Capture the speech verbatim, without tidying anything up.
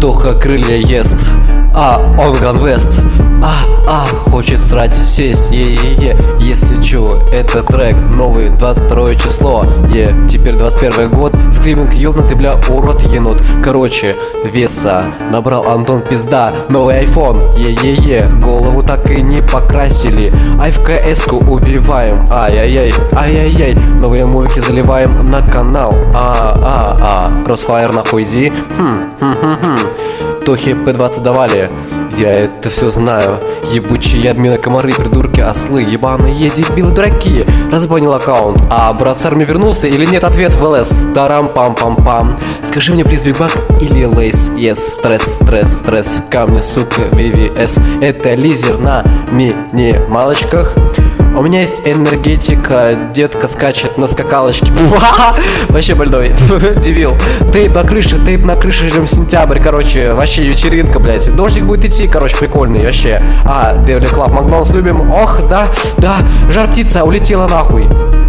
Тоха крылья ест, а он ганвест. А, а, хочет срать, сесть, е-е-е. Если чё, это трек, новый, двадцать второе число. Е, теперь двадцать первый год. Скриминг ёбнутый, бля, урод енот. Короче, веса набрал Антон, пизда. Новый айфон, е-е-е. Голову так и не покрасили. Ай в КС-ку убиваем. Ай-яй-яй, ай-яй-яй. Новые мувики заливаем на канал. А-а-а, Crossfire нахуй зи. Хм, хм, хм, хм. Тохе пэ двадцать давали. Я это все знаю. Ебучие админы, комары, придурки, ослы, ебаные дебилы, дураки. Разбанил аккаунт. А брат с армии вернулся или нет? Ответ в ЛС. Тарам-пам-пам-пам. Скажи мне, плиз, Биг Бак или Лейс? Yes, стресс, стресс, стресс. Камни, сука, ви ви эс. Это лизер на минималочках. У меня есть энергетика, детка скачет на скакалочке. Вообще больной, дебил. Тейп на крыше, тейп на крыше, ждем сентябрь. Короче, вообще вечеринка, блядь. Дождик будет идти, короче, прикольный, вообще. А, Девли Клаб, Макдональдс любим. Ох, да, да, жар птица улетела нахуй.